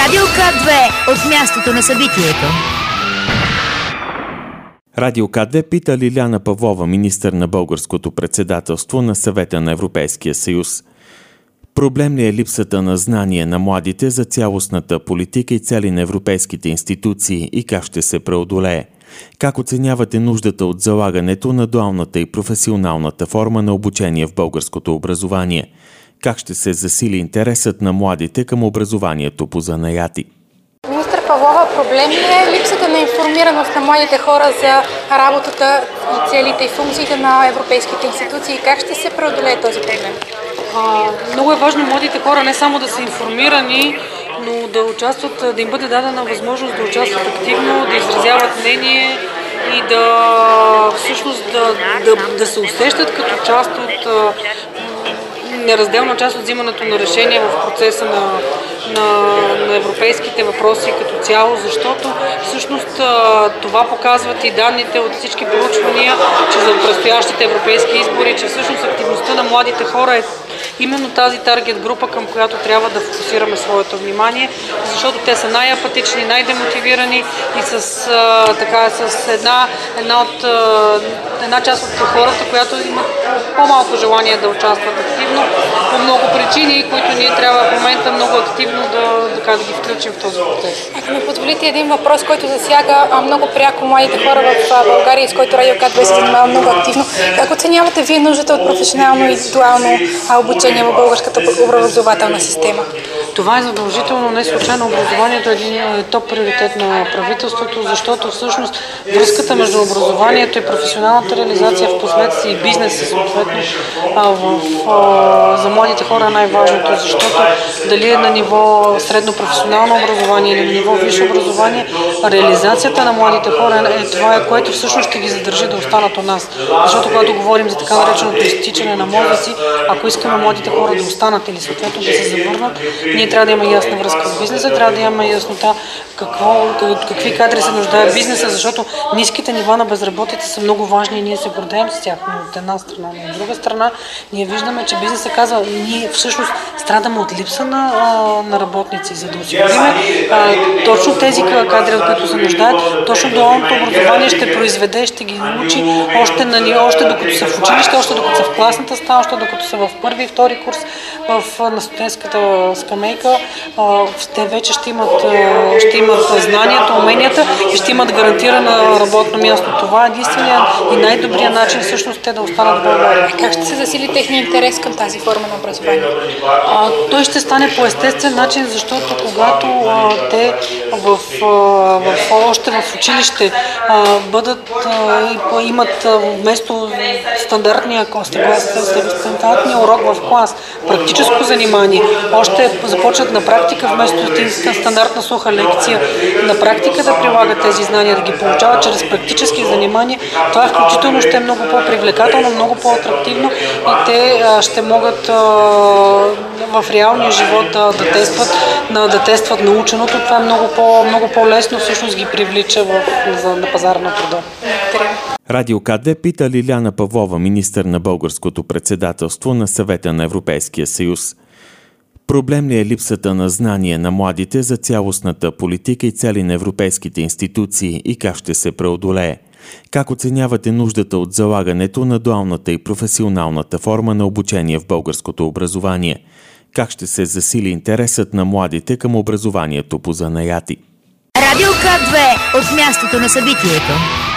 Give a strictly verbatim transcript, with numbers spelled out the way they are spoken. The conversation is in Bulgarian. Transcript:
Радио К две от мястото на събитието. Радио К две пита Лиляна Павлова, министър на българското председателство на Съвета на Европейския съюз. Проблем ли е липсата на знание на младите за цялостната политика и цели на европейските институции и как ще се преодолее? Как оценявате нуждата от залагането на дуалната и професионалната форма на обучение в българското образование? Как ще се засили интересът на младите към образованието по занаяти? Министър Павлова, проблем ли е липсата на информираност на младите хора за работата и целите и функциите на европейските институции? Как ще се преодолее този проблем? А, много е важно младите хора не само да са информирани, но да участват, да им бъде дадена възможност да участват активно, да изразяват мнение и да всъщност да, да, да се усещат като част от неразделна част от взимането на решения в процеса на, на, на европейските въпроси като цяло, защото всъщност това показват и данните от всички проучвания, че за предстоящите европейски избори, че всъщност активността на младите хора е именно тази таргет група, към която трябва да фокусираме своето внимание, защото те са най-апатични, най-демотивирани и с, а, така, с една, една, от, а, една част от хората, която имат по-малко желание да участват активно по много причини, които ние трябва в момента много активно да, така, да ги включим в този процес. Ако ми позволите един въпрос, който засяга много пряко младите хора в България и с който Радио К две се занимава много активно. Как оценявате вие нуждата от професионално и дуално обучение в българската образователна система? Това е задължително, не случайно образованието е един топ приоритет на правителството, защото всъщност връзката между образованието и професионалната реализация в последствие и бизнеса съответно в, в, за младите хора е най-важното, защото дали е на ниво средно професионално образование или на ниво висше образование, реализацията на младите хора е това, което всъщност ще ги задържи да останат у нас. Защото когато говорим за така нареченото изтичане на мозъци, ако искаме младите хора да останат или съответно да се завърнат, ние трябва да имаме ясна връзка с бизнеса, трябва да имаме яснота какво, какви кадри се нуждае бизнеса, защото ниските нива на безработица са много важни и ние се гордеем с тях, но от една страна. Но от друга страна, ние виждаме, че бизнесът казва, ние всъщност страдаме от липса на, на работници, за да осигурим точно тези кадри, от които се нуждаят, точно дуалното образование ще произведе, ще ги научи още, на, още докато са в училище, още докато са в класната стая, още докато са в първи и втори курс в, на студентската скамейка. Те вече ще имат, ще имат знанията, уменията и ще имат гарантирано работно място. Това е единственият и най-добрият начин всъщност те да останат в България. Как ще се засили техния интерес към тази форма на образование? А, той ще стане по естествен начин, защото когато а, те в, а, в, още в училище а, бъдат, а, имат а, вместо стандартния, стандартния урок в клас, практическо занимание, още започват на практика, вместо стандартна суха лекция, на практика да прилагат тези знания, да ги получават чрез практически занимания, това включително ще е много по-привлекателно, много по-атрактивно и те а, ще могат а, в реалния живот да, да, тестват, да, да тестват наученото. Това е много, по, много по-лесно, всъщност ги привлича в, за, на пазара на труда. Радио К две пита Лиляна Павлова, министър на българското председателство на Съвета на Европейския съюз. Проблем ли е липсата на знание на младите за цялостната политика и цели на европейските институции и как ще се преодолее? Как оценявате нуждата от залагането на дуалната и професионалната форма на обучение в българското образование? Как ще се засили интересът на младите към образованието по занаяти? Радио К две от мястото на събитието.